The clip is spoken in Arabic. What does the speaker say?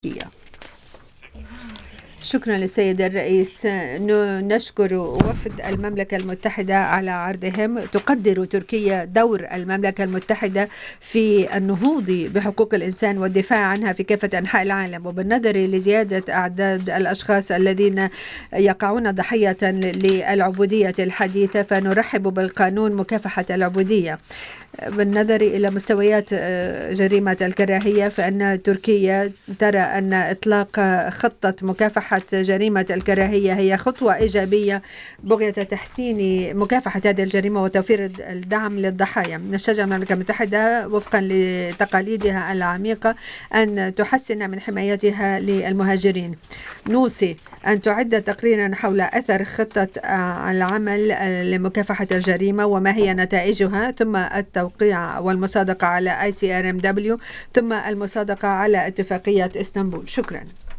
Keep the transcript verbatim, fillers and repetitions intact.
تركيا. شكرا للسيد الرئيس. نشكر وفد المملكة المتحدة على عرضهم. تقدر تركيا دور المملكة المتحدة في النهوض بحقوق الإنسان والدفاع عنها في كافة أنحاء العالم، وبالنظر لزيادة أعداد الأشخاص الذين يقعون ضحية للعبودية الحديثة، فنرحب بالقانون مكافحة العبودية. بالنظر إلى مستويات جريمة الكراهية، فإن تركيا ترى أن إطلاق خطة مكافحة جريمة الكراهية هي خطوة إيجابية بغية تحسين مكافحة هذه الجريمة وتوفير الدعم للضحايا. نشجع المملكة المتحدة وفقا لتقاليدها العميقة أن تحسن من حمايتها للمهاجرين. نوصي أن تعد تقريرا حول أثر خطة العمل لمكافحة الجريمة وما هي نتائجها، ثم التوقيع والمصادقة على آي سي آر إم دبليو، ثم المصادقة على اتفاقية اسطنبول. شكرا.